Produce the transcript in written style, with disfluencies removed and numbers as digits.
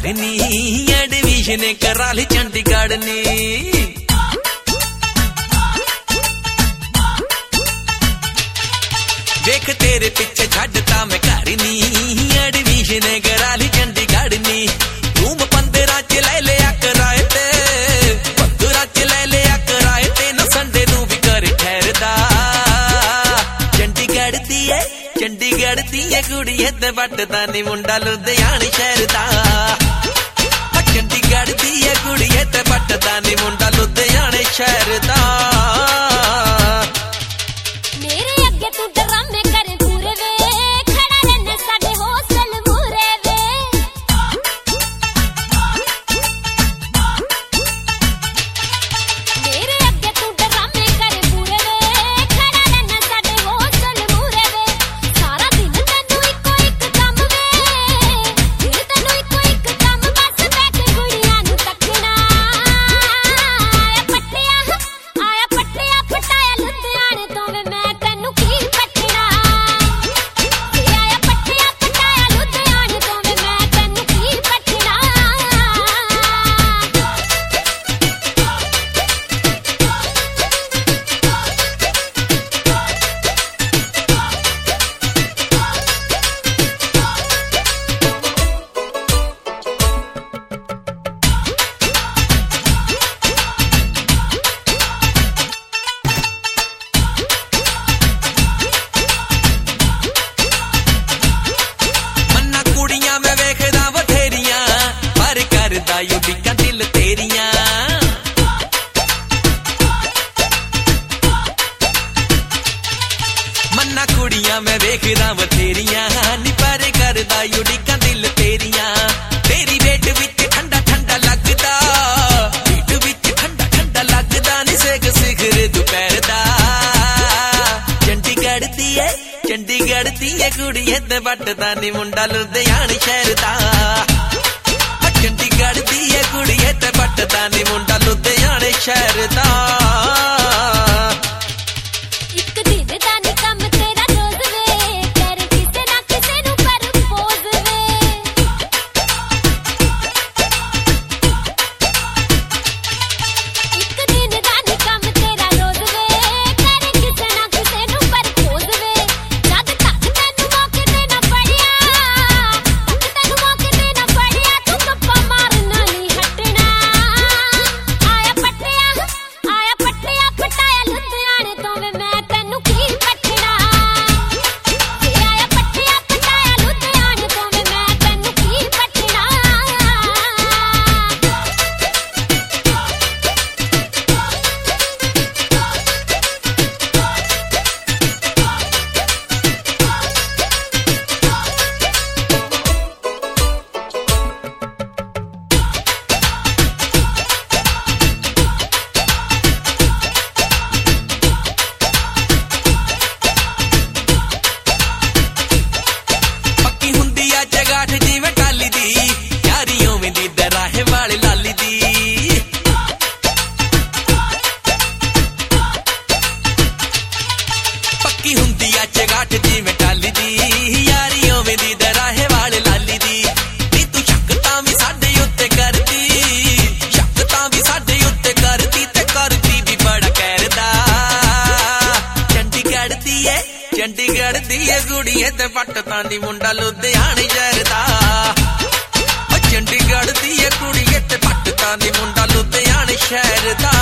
नी admission करा ली चंडीगढ़ नी। देख तेरे पीछे छड्डता मैं घर नी एडमिशन करा ली चंडीगढ़ नी। रूम 15 च ले लिया किराए ते 15 च ले लिया किराए ते न संडे नू भी कर ठहरदा। चंडीगढ़ दी कुड़ी ते बटदा नी मुंडा लुधियाने शहर दा। चंडीगढ़ दी कुड़ी ते बटदा नी मुंडा लुधियाने शहर दा। मेरे अगे तू ड्रामे करे पूरे वे खड़ा रहने साडे हौसल मूरे वे। मेरे अगे तू ड्रामे करे पूरे वे खड़ा रहने साडे हौसल मूरे वे। सारा दिन तैनू इको एक काम वे दिल तैनू इको एक काम बस बैठ गुड़ियां नू तकना। आया पट्टिया पटाया लुधियाने तो वे मैं तैनू की पटना। आया पट्टिया पटाया लुधियाने तो वे मैं तैनू की पटना। मन्ना कुड़ियां मैं वेखदा बथेरियां पर करदा युडिका दिल तेरियां। मन्ना कुड़ियां मैं वेखदा बथेरियां नी पर करदा युडिका दिल तेरियां। तेरी वेट विच ठंडा ठंडा लगदा वेट विच ठंडा ठंडा लगदा नी सेक सिखर दोपहर दा। चंडीगढ़ दी कुड़ी ते बटदा नी मुंडा लुधियाने शहर दा। चंडीगढ़ दी कुड़ी ते बटदा नी मुंडा लुधियाने शहर दा। एक दिन दा नी कम तेरा रोज वे कर किसे ना किसे नू प्रपोज वे। एक दिन दा नी कम तेरा रोज वे कर किसे ना किसे नू प्रपोज वे। जद तक तैनू मौके ते ना पड़िया तैनू मौके ते ना पड़िया तू गप्पा मारना नी हटना। आया पट्टिया पटाया लुधियाने तो वे मैं तैनू की पटना। आया पट्टिया पटाया लुधियाने तो वे मैं तैनू की पटना। पक्की हुंदी आ जगाठ जिवें टाली दी यारी ओवें दी दराहे वाले लाली दी। पक्की हुंदी आ जगाठ जिवें टाली दी यारी ओवें दी दराहे वाले लाली दी। नी तू शक तां भी साडे उत्ते करदी शक तां भी साडे उत्ते करदी ते करदी भी बड़ा करदा। चंडीगढ़ दी कुड़ी ते बटदा नी मुंडा लुधियाने शहर दा। चंडीगढ़ दी कुड़ी ते बटदा नी मुंडा लुधियाने शहर दा।